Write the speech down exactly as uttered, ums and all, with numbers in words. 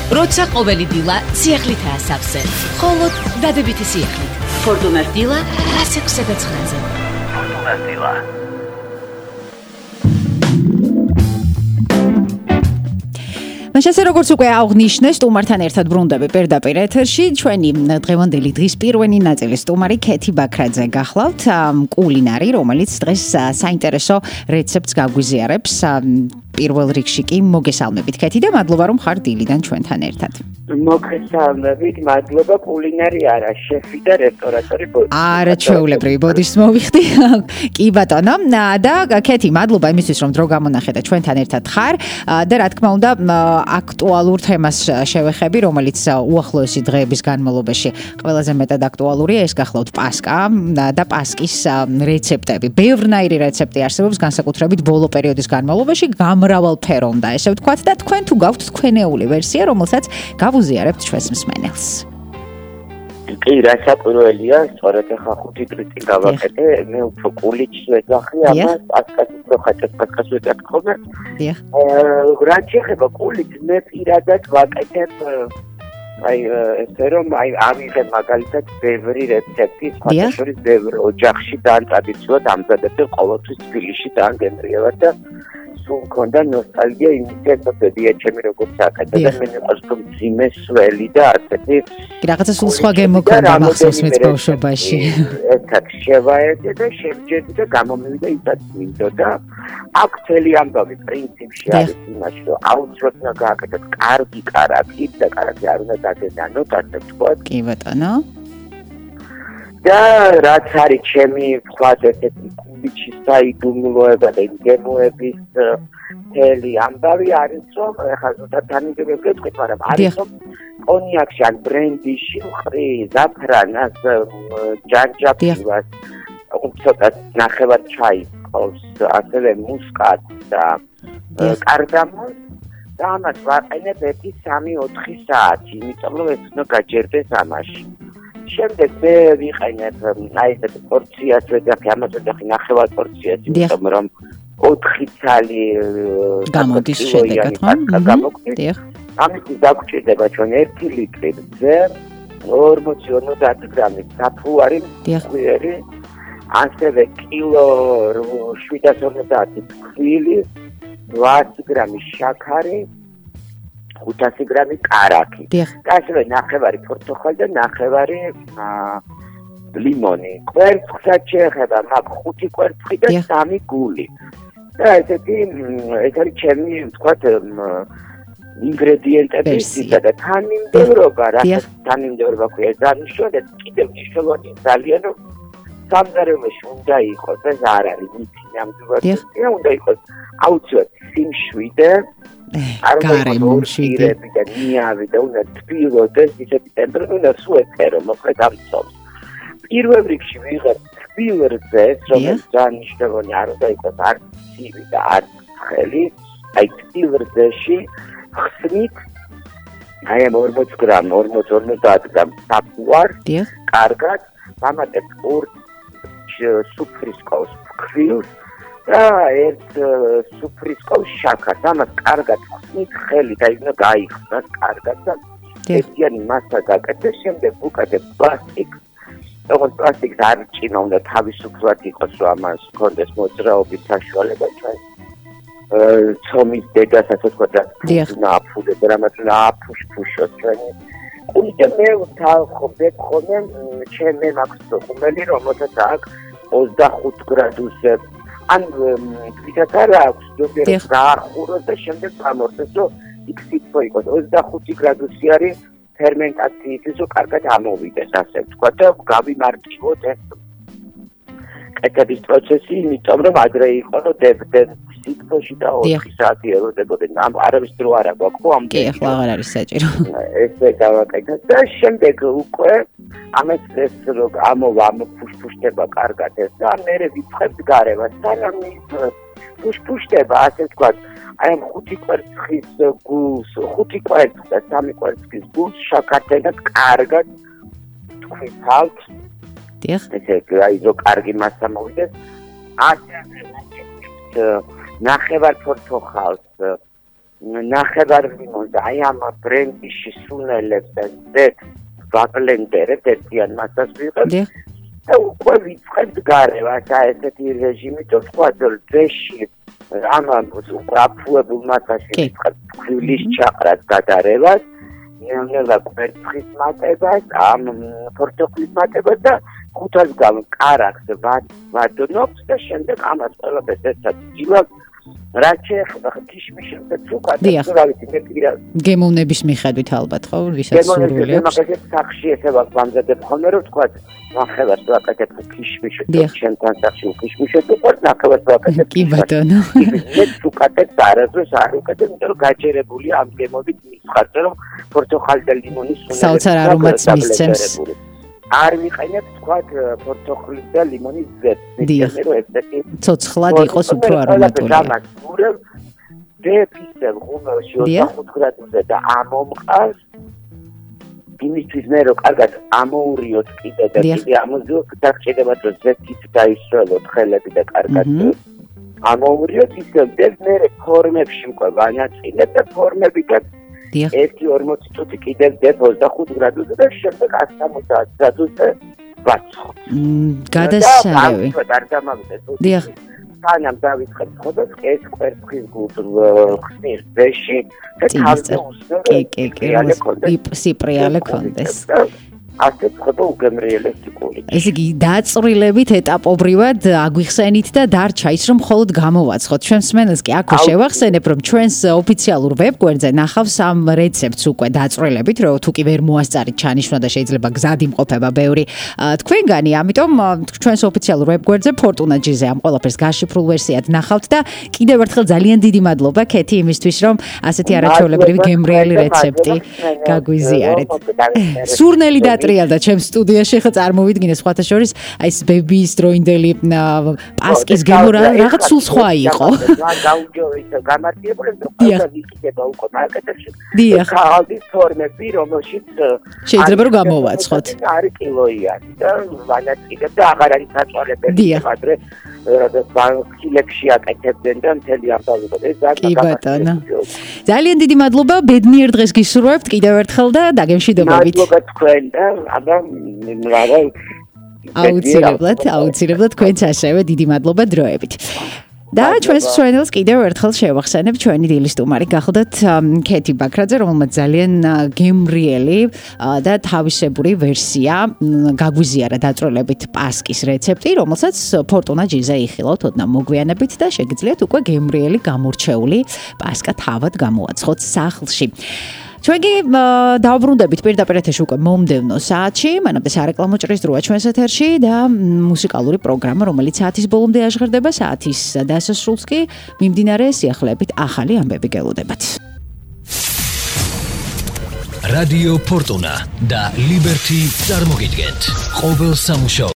როცა ყოველი დილა სიახლით ასავსე, ხოლოდ დადებითი სიახლით. ფორტუნას დილა ასი ოცდათხმაზე. ფორტუნას დილა. მაშასე როგორც უკვე აღნიშნე, სტუმართან ერთად ბრუნდები პირდაპირ ეთერში. ჩვენი დღევანდელი დღის პირველი ნაწილის სტუმარი ქეთი ბაქრაძე გახლავთ, კულინარი, რომელიც დღეს საინტერესო რეცეპტს გაგვიზიარებს. პირველ რიგში კი მოგესალმებით ქეთი და მადლობა რომ ხარ დილიდან ჩვენთან ერთად. მოგესალმებით, მადლობა, კულინარი არა, შეფი და რესტორატორი ბოდი. არა, ჩვეულებრივი ბოდიშს მოვიხდი. კი ბატონო, და ქეთი, მადლობა იმისთვის რომ დრო გამონახე და ჩვენთან ერთად ხარ და რა თქმა უნდა აქტუალურ თემას შევეხები, რომელიც უახლოესი დღეების განმავლობაში ყველაზე მეტად აქტუალურია, ეს გახლავთ პასკა და პასკის რეცეპტები. ბევრნაირი რეცეპტი არსებობს განსაკუთრებით ბოლო პერიოდის განმავლობაში, გამრავალფერო უნდა ესე ვთქვათ და თქვენ თუ გაქვთ თქვენეული ვერსია, რომელსაც გავუზიარებთ ჩვენს მსმენელს. კი, რა საკვირველია, სწორედ ახლა ხუთი წელი გავაკეთე, მე უფრო კულიჩს ვეძახი, ამას პასკას უფრო ხაჭას პასკას ვეძახი ხოლმე. დიახ. რა შეეხება კულიჩს, მე პირადად ვაკეთებ აი ესე რომ აი ავიღებ მაგალითად ბევრი რეცეპტი, სხვადასხვა ბევრი ოჯახში და ტრადიციულად ამზადებდი ყოველთვის თბილისში და გენრიევად და სულ მქონდა ნოსტალგია იმის ესეთი ჩემი როგორც აკეთე და მე მიყვარს რომ ძიმე სველი და ასეთი რაღაცა სულ სხვა გემოქონდა მახსოვს მეც ბავშვობაში. ერთად შევაერდე და შევჯერდი და გამომივიდა ისაც მინდოდა. აქ მთელი ამბავი პრინციპში არის იმაში რომ აუცილებლად უნდა გააკეთოთ კარგი კარაქი და კარაქი არ უნდა დაგენანოთ ასე ვთქვათ. კი ბატონო. და რაც არის ჩემი ვთქვათ ესეთი კულიჩის საიდუმლოება და გემოების მთელი ამბავი არის რომ ახლა ზუსტად თანმიმდევრად გეტყვით, მაგრამ არის რომ კონიაკში ან ბრენდიში ვყრი ზაფრანას, ჯანჯაფილას, ცოტა ნახევარ ჩაის ყავს, ასევე მუსკატს და კარდამონს და ამას ვაყენებ ერთი სამი ოთხი საათი, იმიტომ რომ ეს უნდა გაჯერდეს ამაში. შემდეგ მე ვიყენებ აი ეს პორციას ვეძახი, ამას ვეძახი ნახევარ პორციას, იმიტომ რომ ოთხი ცალი გამოდის შედეგად, ხო? დიახ. ამისთვის დაგჭირდება ჩვენ ერთი ლიტრი ძე, ორმოცი ორმოცდაათი გრამი საფუარი მკვიერი, ასევე კილო შვიდას ორმოცდაათი ფქვილი, რვაასი გრამი შაქარი, ხუთასი გრამი კარაქი. და ასევე ნახევარი პორტოხალი და ნახევარი ლიმონი. კვერცხსაც შეეხება მაგ ხუთი კვერცხი და სამი გული. და ესეთი ეს არის ჩემი ვთქვათ ინგრედიენტები და თანმიმდევრობა, რაც თანმიმდევრობა ქვია, დანიშნულება კიდევ მნიშვნელოვანი ძალიან რომ სამზარეულოში უნდა იყოს, ეს არ არის მითი ნამდვილად, უნდა იყოს აუცილებლად სიმშვიდე, გარემოში და ნიავი და უნდა თბილოდეს ისეთი ტემპერატურა უნდა სუეტერო, მოკლედ ამცობს. პირველ რიგში ვიღებ თბილ რძეს, რომელიც ძალიან მნიშვნელოვანი არ უნდა იყოს არც ცივი და არც ცხელი, აი თბილ რძეში ხსნით აი ამ ორმოც გრამ, ორმოც ორმოცდაათი გრამ საფუარს, კარგად ვამატებ ორ სუფრისკოვს ფქვილს და ერთ სუფრისკოვს შაქარს, ამას კარგად ხსნით ხელით, აი უნდა გაიხსნას კარგად და ერთიანი მასა გაკეთებ, შემდეგ ვუკეთებ პლასტიკს. როგორც პლასტიკს არ ჭიმა, უნდა თავისუფლად იყოს, რომ ამას ჰქონდეს მოძრაობის საშუალება ჩვენ ცომის დედასაც ვთქვათ, რა აფუდებ, რამაც უნდა აფუშფუშოს ჩვენი კული და მე ვთავხობ ხოლმე ჩემი მაქვს ხუმელი, რომელსაც აქვს ოცდახუთ გრადუსზე. ან თვითონ არა აქვს, ზოგიერთ გაახუროს და შემდეგ გამორთოს, რომ იქ სითბო იყოს. ოცდახუთი გრადუსი არის ფერმენტაციისთვის, რომ კარგად ამოვიდეს, ასე ვთქვათ და გავიმარტივოთ ეს კეთების პროცესი, იმიტომ რომ ადრე იყო, რომ დებდნენ სითბოში და ოთხი საათი ეროდებოდნენ. ამ არავის დრო არ აქვს, ხო? ამ კი, ახლა აღარ არის საჭირო. ესე გავაკეთე და შემდეგ უკვე ამას ეს რომ ამოვა, ამოფუშფუშდება კარგად ეს და მერე ვიწყებთ გარევას. სანამ ფუშფუშდება, ასე ვთქვათ, აი ამ ხუთი კვერცხის გულს, ხუთი კვერცხი და სამი კვერცხის გულს შაქართან კარგად თქვითავთ. დიახ. ესე აი რო კარგი მასა მოვიდეს. ასე ნახევარ პორტოხალს ნახევარ ლიმონზე აი ამ ბრენდის სუნელებს და ზეთ ვაბლენდერებ ერთიან მასას ვიღებ და უკვე ვიწყებთ გარევას აი ესეთი რეჟიმით თქვა ძეში ამ უბრაფუებულ მასაში ვიწყებთ ქვილის ჩაყრას გადარევას ნელა კვერცხის მატებას ამ ფორტოხლის მატებას და ხუთას გამ კარაქს ვადნობთ და შემდეგ ამას ყველაფერს ერთად ჯილავ რაც შეეხება ქიშმიშებზე ცუკა და რავითი მეკირა გემოვნების მიხედვით ალბათ ხო ვისაც სურვილი აქვს მაგაზე სახში ესევა ვამზადებ ხოლმე რომ თქვა ნახევარს ვაკეთებ ქიშმიშზე შენთან სახში ქიშმიშზე თქვა ნახევარს ვაკეთებ კი ბატონო მე ცუკათებს არასდროს არ ვუკეთებ იმიტომ რომ გაჯერებული ამ გემობით მისხარდა რომ პორტოხალი და ლიმონის სუნელი საოცარ არომატს მისცემს არ ვიყენებ თქვა პორტოხალის და ლიმონის ზეთს მიგერ რომ ესეთი ცოცხლად იყოს უფრო არომატული დეფისებ ღუმელში ოცდახუთ გრადუსზე და ამომყავს იმისთვის მე რომ კარგად ამოურიოთ კიდე და კიდე ამოზიოთ დაგჭირდება რომ ზეთით დაისროლოთ ხელები და კარგად ამოურიოთ ისევ მე ფორმებში უკვე ვანაწილებ და ფორმებითაც ერთი ორმოცი წუთი კიდევ დებ ოცდახუთ გრადუსზე და შემდეგ ათსამოცდაათ გრადუსზე ვაცხობ. გადასარევი. არ დამავიდეს. დიახ. სანამ დავიწყებ ხოდოს ეს კვერცხის ხსნիր ძეში და თავზე უსწრო კი კი კი სიპრიალე კონდეს. ასე ხდება უგემრიელესტიკული. ესე იგი დაწვრილებით ეტაპობრივად აგვიხსენით და დარჩა ის რომ მხოლოდ გამოვაცხოთ. ჩვენს მსმენელს კი აქვე შევახსენებ რომ ჩვენს ოფიციალურ ვებგვერდზე ნახავს ამ რეცეპტს უკვე დაწვრილებით რომ თუ კი ვერ მოასწარით ჩანიშნა და შეიძლება გზად იმყოფება ბევრი თქვენგანი, ამიტომ ჩვენს ოფიციალურ ვებგვერდზე Fortuna.gz-ზე ამ ყველაფერს გაშიფრულ ვერსიად ნახავთ და კიდევ ერთხელ ძალიან დიდი მადლობა ქეთი იმისთვის რომ ასეთი არაჩვეულებრივი გემრიელი რეცეპტი გაგვიზიარეთ. სურნელი და ტრიალდა ჩემს სტუდიაში ხა წარმოვიდგინე სხვათა შორის აი ეს ბებიის დროინდელი პასკის გემო რაღაც სულ სხვა იყო. გაუჯო ის გამარტიებული და ვიკიდება უკვე მარკეტებში. ხალდის ფორმები რომელშიც შეიძლება რომ გამოვაცხოთ. არის კილოიანი და ვანაწილებ და აღარ არის საწვალებელი ადრე რადგან ბანკილებში აკეთებდნენ და მთელი ამ დავიღოთ ეს ძალიან ძალიან დიდი მადლობა ბედნიერ დღეს გისურვებთ კიდევ ერთხელ და დაგემშვიდობებით. მადლობა თქვენ და აბა რა აუცილებლად აუცილებლად თქვენც ასევე დიდი მადლობა დროებით. და ჩვენს მსმენელს კიდევ ერთხელ შევახსენებ ჩვენი დილის სტუმარი გახლდათ ქეთი ბაქრაძე რომელმაც ძალიან გემრიელი და თავისებური ვერსია გაგვიზიარა დაწვრილებით პასკის რეცეპტი რომელსაც Fortuna.gz-ზე იხილავთ ოდნავ მოგვიანებით და შეგიძლიათ უკვე გემრიელი გამორჩეული პასკა თავად გამოაცხოთ სახლში. ჩვენ კი დავბრუნდებით პირდაპირ ეთერში უკვე მომდევნო საათში, მანამდე სარეკლამო ჭრის დროა ჩვენს ეთერში და მუსიკალური პროგრამა, რომელიც საათის ბოლომდე აღჟღერდება, საათის დასასრულს კი მიმდინარე სიახლეებით ახალი ამბები გელოდებათ. რადიო Fortuna და Liberty წარმოგიდგენთ ყოველ სამუშაო